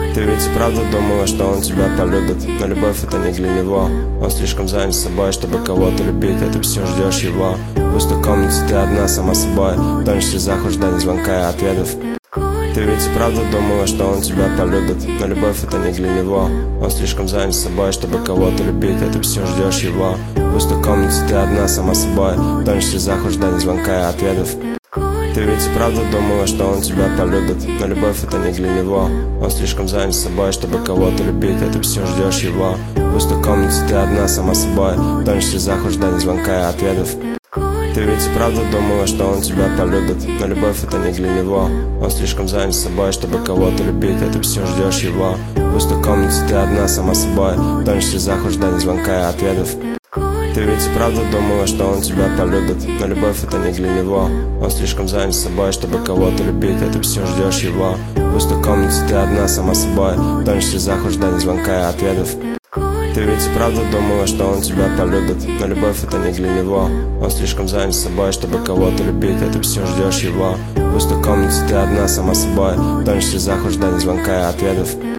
Ты ведь и правда думала, что он тебя полюбит, но любовь это не для него. Он слишком занят собой, чтобы кого-то любить, а ты все ждешь его. В пустой комнате ты одна сама собой, тонешь в слезах, ожидая звонка и ответов. Ты ведь и правда думала, что он тебя полюбит, но любовь это не для него. Он слишком занят собой, чтобы кого-то любить, а ты все ждешь его. В пустой комнате ты одна сама собой, тонешь в слезах, ожидая звонка и ответов. Ты ведь и правда думала, что он тебя полюбит, но любовь это не для него. Он слишком занят собой, чтобы кого-то любить, а ты все ждешь его. В пустой комнате ты одна сама собой, тонешь в слезах, ожидая звонка и ответов. Ты ведь и правда думала, что он тебя полюбит, но любовь это не для него. Он слишком занят собой, чтобы кого-то любить, а ты все ждешь его. В пустой комнате ты одна сама собой, тонешь в слезах, ожидая звонка и ответов. Ты ведь и правда думала, что он тебя полюбит, но любовь это не для него. Он слишком занят собой, чтобы кого-то любить, а ты все ждешь его. В пустой комнате ты одна сама собой, тонешь в слезах, ожидая звонка и ответов. Ты ведь и правда думала, что он тебя полюбит, но любовь это не для него. Он слишком занят собой, чтобы кого-то любить, а ты все ждешь его. В пустой комнате ты одна сама собой, тонешь в слезах, ожидая звонка и ответов.